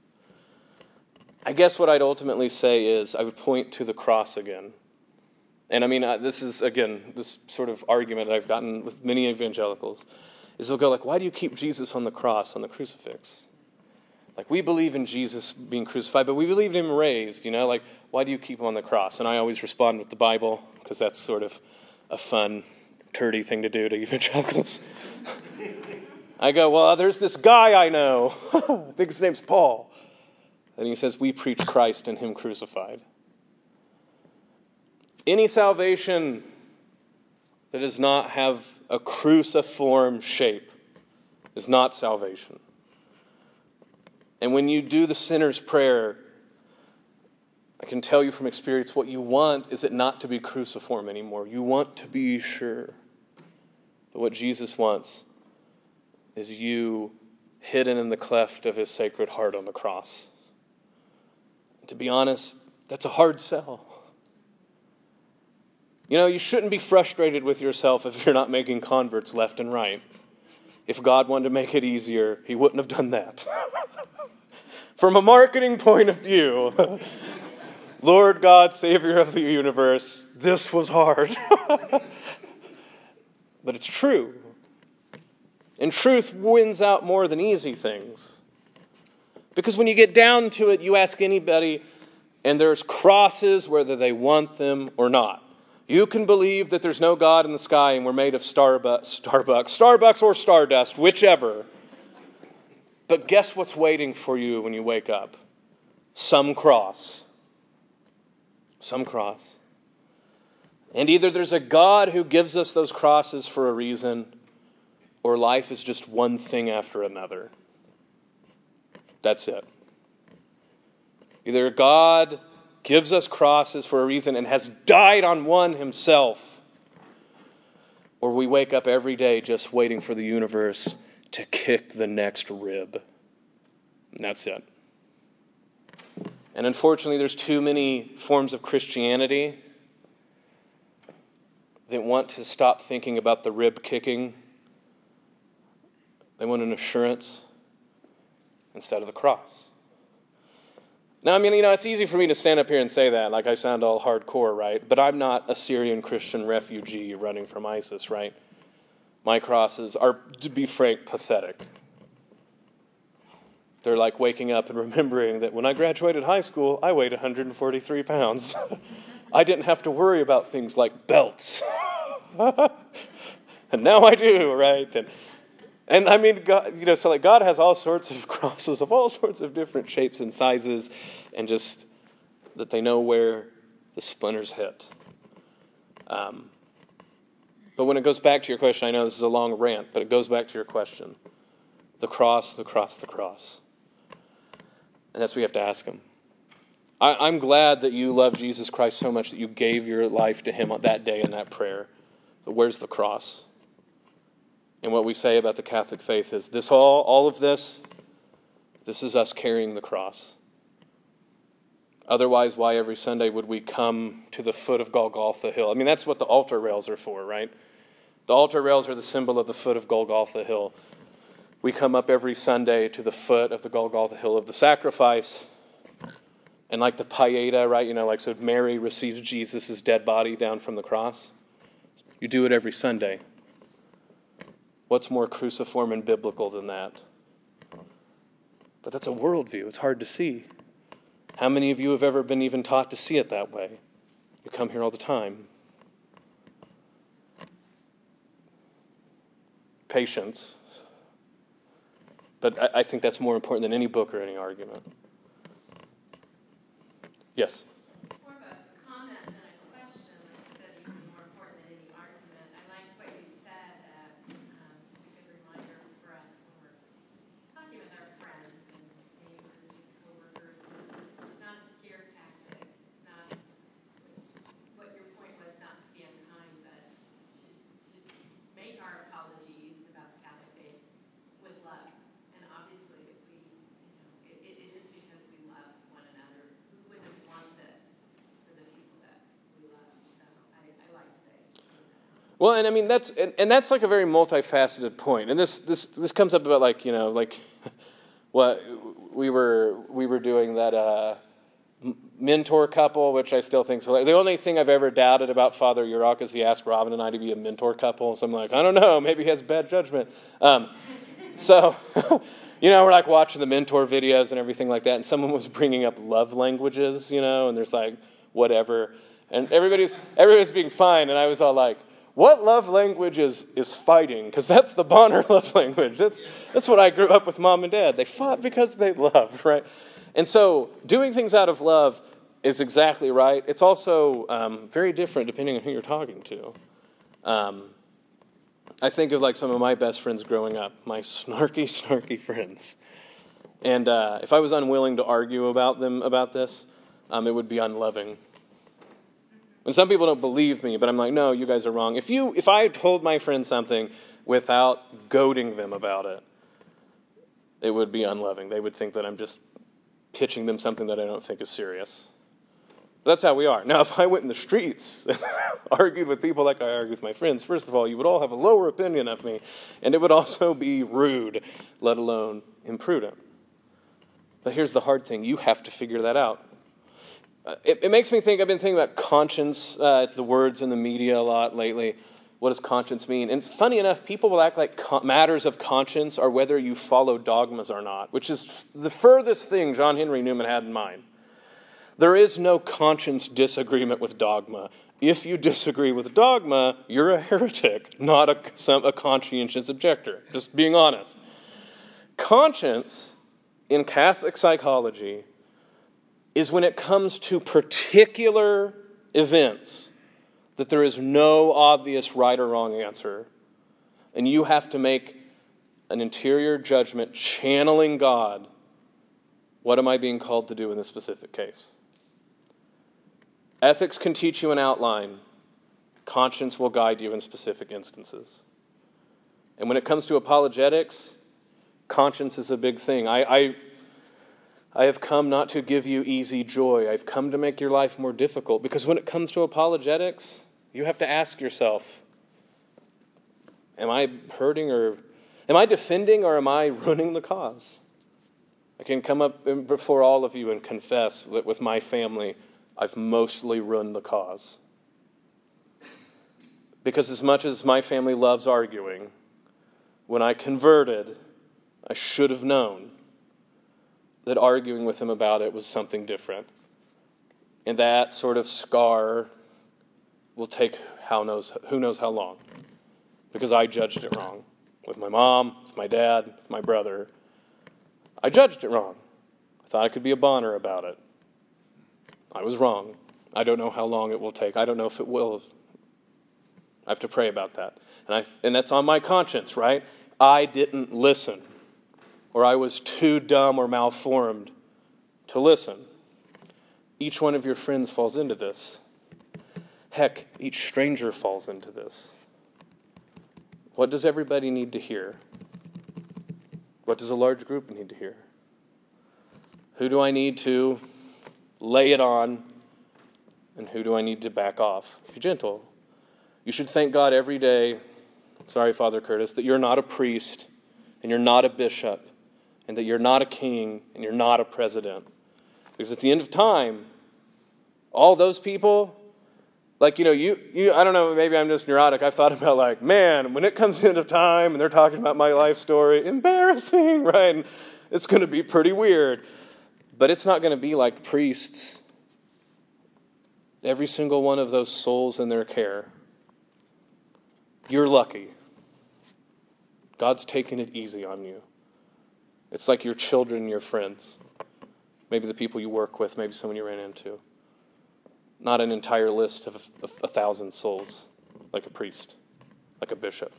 I guess what I'd ultimately say is I would point to the cross again. And this is, again, this sort of argument I've gotten with many evangelicals, is they'll go why do you keep Jesus on the cross, on the crucifix? We believe in Jesus being crucified, but we believe in him raised, why do you keep him on the cross? And I always respond with the Bible, because that's sort of a fun, turdy thing to do to evangelicals. I go, well, there's this guy I know, I think his name's Paul, and he says, we preach Christ and him crucified. Any salvation that does not have a cruciform shape is not salvation. And when you do the sinner's prayer, I can tell you from experience, what you want is it not to be cruciform anymore. You want to be sure. But what Jesus wants is you hidden in the cleft of his sacred heart on the cross. And to be honest, that's a hard sell. You shouldn't be frustrated with yourself if you're not making converts left and right. If God wanted to make it easier, he wouldn't have done that. From a marketing point of view, Lord God, Savior of the universe, this was hard. But it's true. And truth wins out more than easy things. Because when you get down to it, you ask anybody, and there's crosses whether they want them or not. You can believe that there's no God in the sky and we're made of Starbucks or Stardust, whichever. But guess what's waiting for you when you wake up? Some cross. Some cross. And either there's a God who gives us those crosses for a reason, or life is just one thing after another. That's it. Either God gives us crosses for a reason and has died on one himself, or we wake up every day just waiting for the universe to kick the next rib. And that's it. And unfortunately, there's too many forms of Christianity that want to stop thinking about the rib kicking. They want an assurance instead of the cross. Now, I mean, it's easy for me to stand up here and say that, like I sound all hardcore, right? But I'm not a Syrian Christian refugee running from ISIS, right? My crosses are, to be frank, pathetic. They're like waking up and remembering that when I graduated high school, I weighed 143 pounds. I didn't have to worry about things like belts. And now I do, right? And I mean, God, so like God has all sorts of crosses of all sorts of different shapes and sizes, and just that they know where the splinters hit. But when it goes back to your question, I know this is a long rant, but it goes back to your question. The cross, the cross, the cross. And that's what we have to ask him. I'm glad that you love Jesus Christ so much that you gave your life to him on that day in that prayer. But where's the cross? And what we say about the Catholic faith is this all of this is us carrying the cross. Otherwise, why every Sunday would we come to the foot of Golgotha Hill? I mean, that's what the altar rails are for, right? The altar rails are the symbol of the foot of Golgotha Hill. We come up every Sunday to the foot of the Golgotha Hill of the sacrifice. And like the Pieta, right? So Mary receives Jesus' dead body down from the cross. You do it every Sunday. What's more cruciform and biblical than that? But that's a worldview. It's hard to see. How many of you have ever been even taught to see it that way? You come here all the time. Patience. But I think that's more important than any book or any argument. Yes? More of a comment than a question. Like I said, even more important than any argument. I like what you said. It's a good reminder for us when we're talking with our friends and neighbors and coworkers. It's not a scare tactic. It's not what your point was, not to be unkind, but to make our apologies about the Catholic faith with love. And obviously, if we, it is because we love one another. Who wouldn't want this for the people that we love? So I like to say. Well, and I mean that's like a very multifaceted point, and this comes up about like what we were doing that mentor couple, which I still think is hilarious. The only thing I've ever doubted about Father Urok is he asked Robin and I to be a mentor couple, so I'm like, I don't know, maybe he has bad judgment. So we're like watching the mentor videos and everything like that, and someone was bringing up love languages, and there's like whatever, and everybody's being fine, and I was all like, what love language is fighting? Because that's the Bonner love language. That's what I grew up with mom and dad. They fought because they loved, right? And so doing things out of love is exactly right. It's also very different depending on who you're talking to. I think of like some of my best friends growing up, my snarky friends. And if I was unwilling to argue about them about this, it would be unloving. And some people don't believe me, but I'm like, no, you guys are wrong. If I told my friend something without goading them about it, it would be unloving. They would think that I'm just pitching them something that I don't think is serious. That's how we are. Now, if I went in the streets and argued with people like I argue with my friends, first of all, you would all have a lower opinion of me, and it would also be rude, let alone imprudent. But here's the hard thing. You have to figure that out. It makes me think, I've been thinking about conscience. It's the words in the media a lot lately. What does conscience mean? And funny enough, people will act like matters of conscience are whether you follow dogmas or not, which is the furthest thing John Henry Newman had in mind. There is no conscience disagreement with dogma. If you disagree with dogma, you're a heretic, not a conscientious objector. Just being honest. Conscience, in Catholic psychology, is when it comes to particular events that there is no obvious right or wrong answer, and you have to make an interior judgment channeling God. What am I being called to do in this specific case? Ethics can teach you an outline. Conscience will guide you in specific instances. And when it comes to apologetics, conscience is a big thing. I have come not to give you easy joy. I've come to make your life more difficult. Because when it comes to apologetics, you have to ask yourself, am I hurting or am I defending or am I ruining the cause? I can come up before all of you and confess that with my family, I've mostly ruined the cause. Because as much as my family loves arguing, when I converted, I should have known that arguing with him about it was something different. And that sort of scar will take who knows how long. Because I judged it wrong. With my mom, with my dad, with my brother. I judged it wrong. I thought I could be a Bonner about it. I was wrong. I don't know how long it will take. I don't know if it will. I have to pray about that. And that's on my conscience, right? I didn't listen. Or I was too dumb or malformed to listen. Each one of your friends falls into this. Heck, each stranger falls into this. What does everybody need to hear? What does a large group need to hear? Who do I need to lay it on? And who do I need to back off? Be gentle. You should thank God every day, sorry, Father Curtis, that you're not a priest and you're not a bishop and that you're not a king and you're not a president. Because at the end of time, all those people, like, you I don't know, maybe I'm just neurotic. I've thought about like, man, when it comes to the end of time and they're talking about my life story, embarrassing, right? And it's going to be pretty weird. But it's not going to be like priests. Every single one of those souls in their care. You're lucky. God's taken it easy on you. It's like your children, your friends. Maybe the people you work with, maybe someone you ran into. Not an entire list of 1,000 souls, like a priest, like a bishop.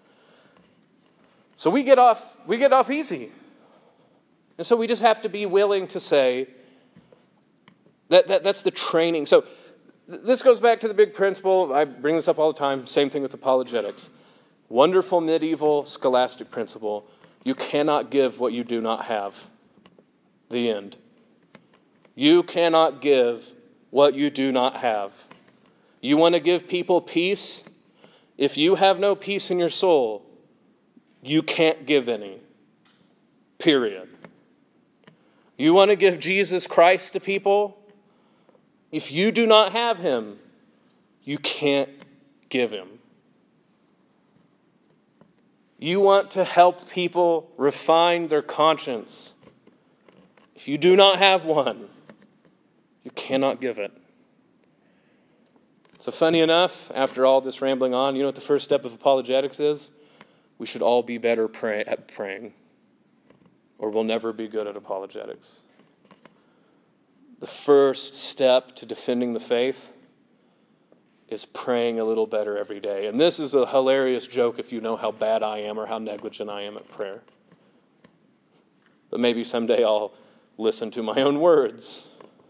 So we get off easy. And so we just have to be willing to say that's the training. So this goes back to the big principle. I bring this up all the time. Same thing with apologetics. Wonderful medieval scholastic principle. You cannot give what you do not have. The end. You cannot give what you do not have. You want to give people peace? If you have no peace in your soul, you can't give any. Period. You want to give Jesus Christ to people? If you do not have him, you can't give him. You want to help people refine their conscience. If you do not have one, you cannot give it. So funny enough, after all this rambling on, you know what the first step of apologetics is? We should all be better at praying, or we'll never be good at apologetics. The first step to defending the faith is praying a little better every day. And this is a hilarious joke if you know how bad I am or how negligent I am at prayer. But maybe someday I'll listen to my own words.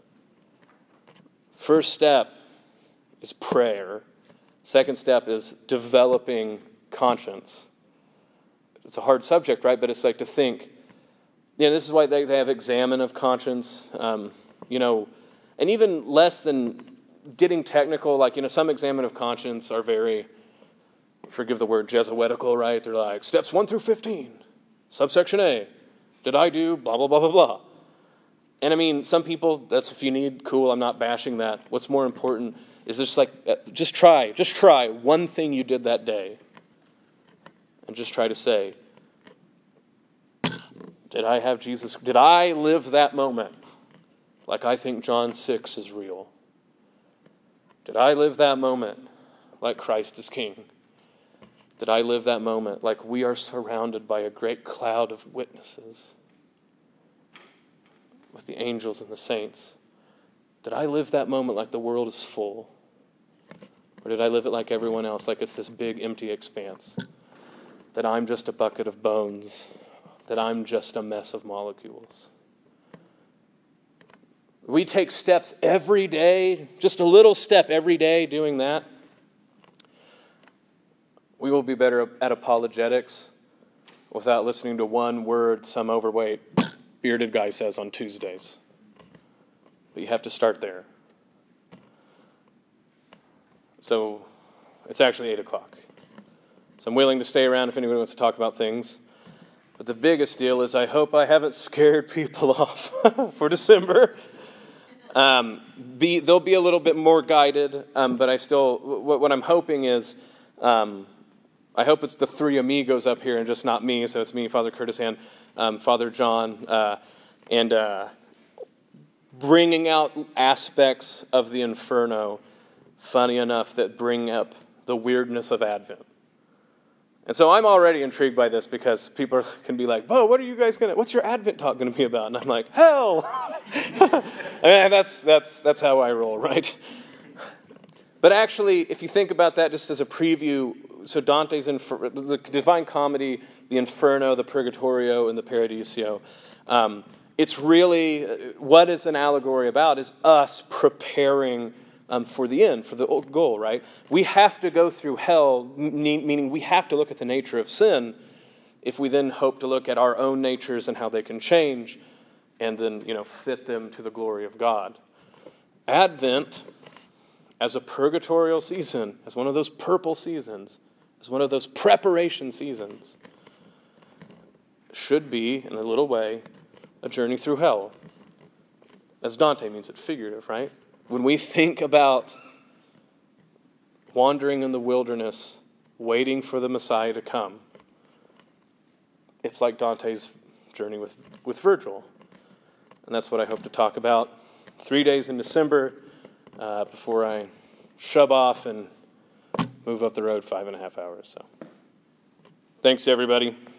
First step is prayer. Second step is developing conscience. It's a hard subject, right? But it's like to think. This is why they have examine of conscience. And even less than getting technical, like, some examine of conscience are very, forgive the word, Jesuitical, right? They're like, steps 1 through 15, subsection A, did I do blah, blah, blah, blah, blah. And some people, that's if you need, cool, I'm not bashing that. What's more important is just try one thing you did that day. And just try to say, did I have Jesus? Did I live that moment like I think John 6 is real? Did I live that moment like Christ is King? Did I live that moment like we are surrounded by a great cloud of witnesses with the angels and the saints? Did I live that moment like the world is full? Or did I live it like everyone else, like it's this big empty expanse? That I'm just a bucket of bones, that I'm just a mess of molecules. We take steps every day, just a little step every day doing that. We will be better at apologetics without listening to one word some overweight bearded guy says on Tuesdays. But you have to start there. So it's actually 8 o'clock. So I'm willing to stay around if anybody wants to talk about things. But the biggest deal is I hope I haven't scared people off for December. They'll be a little bit more guided, but I still, what I'm hoping is, I hope it's the three amigos up here and just not me. So it's me, Father Curtis, and Father John, and bringing out aspects of the Inferno, funny enough, that bring up the weirdness of Advent. And so I'm already intrigued by this because people can be like, "Bo, what's your Advent talk going to be about?" And I'm like, "Hell!" And that's how I roll, right? But actually, if you think about that just as a preview, so Dante's the Divine Comedy, the Inferno, the Purgatorio, and the Paradiso, it's really, what is an allegory about is us preparing for the end, for the goal, right? We have to go through hell, meaning we have to look at the nature of sin if we then hope to look at our own natures and how they can change and then, fit them to the glory of God. Advent, as a purgatorial season, as one of those purple seasons, as one of those preparation seasons, should be, in a little way, a journey through hell. As Dante means it figurative, right? When we think about wandering in the wilderness, waiting for the Messiah to come, it's like Dante's journey with Virgil. And that's what I hope to talk about 3 days in December before I shove off and move up the road 5.5 hours. So, thanks, everybody.